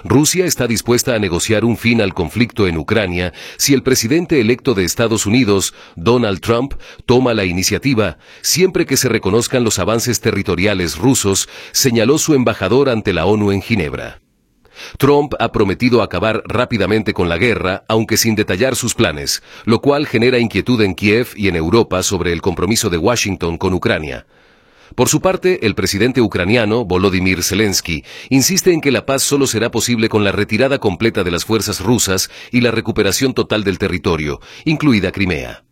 Rusia está dispuesta a negociar un fin al conflicto en Ucrania si el presidente electo de Estados Unidos, Donald Trump, toma la iniciativa, siempre que se reconozcan los avances territoriales rusos, señaló su embajador ante la ONU en Ginebra. Trump ha prometido acabar rápidamente con la guerra, aunque sin detallar sus planes, lo cual genera inquietud en Kiev y en Europa sobre el compromiso de Washington con Ucrania. Por su parte, el presidente ucraniano, Volodymyr Zelensky, insiste en que la paz solo será posible con la retirada completa de las fuerzas rusas y la recuperación total del territorio, incluida Crimea.